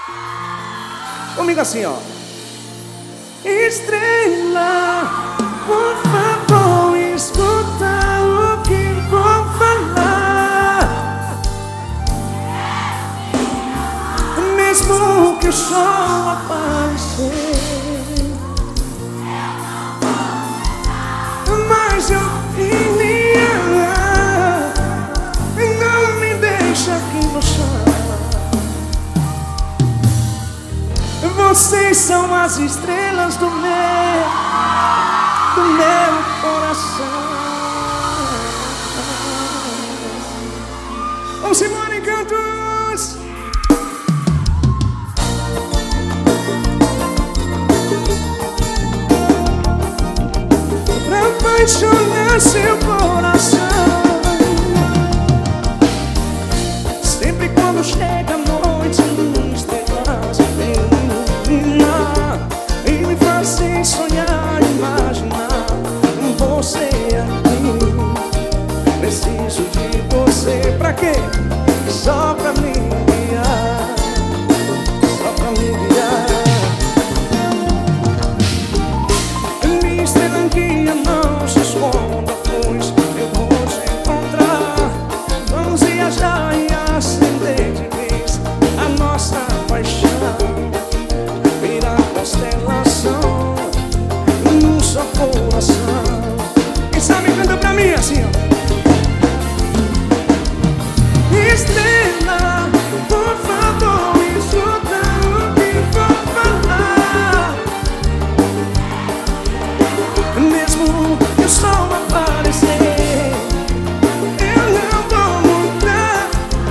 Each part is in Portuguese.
Comigo assim, ó. Estrela, por favor, escuta o que vou falar. Mesmo que o sol aparecer, mas eu queria, não me deixa aqui no chão. Vocês são as estrelas do meu coração. Vamos embora, encantos! Pra apaixonar seu coração. Sempre quando chega a noite, estrelas e me fazem sonhar, imaginar você aqui. Preciso de você pra quê? Só pra me guiar, só pra me guiar. Minha estrela guia, não se esconda, pois eu vou te encontrar. Vamos viajar e acender de vez a nossa paixão. Constelação num só coração. Quem sabe canta pra mim assim, ó. Estrela, por favor, escuta o que vou falar. Mesmo que o sol aparecer, eu não vou mudar.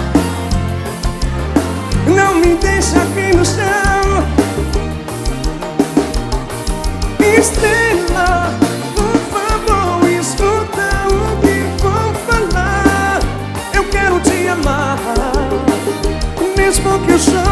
Não me deixa aqui no chão. Estrela, por favor, escuta o que vou falar. Eu quero te amar, mesmo que o sol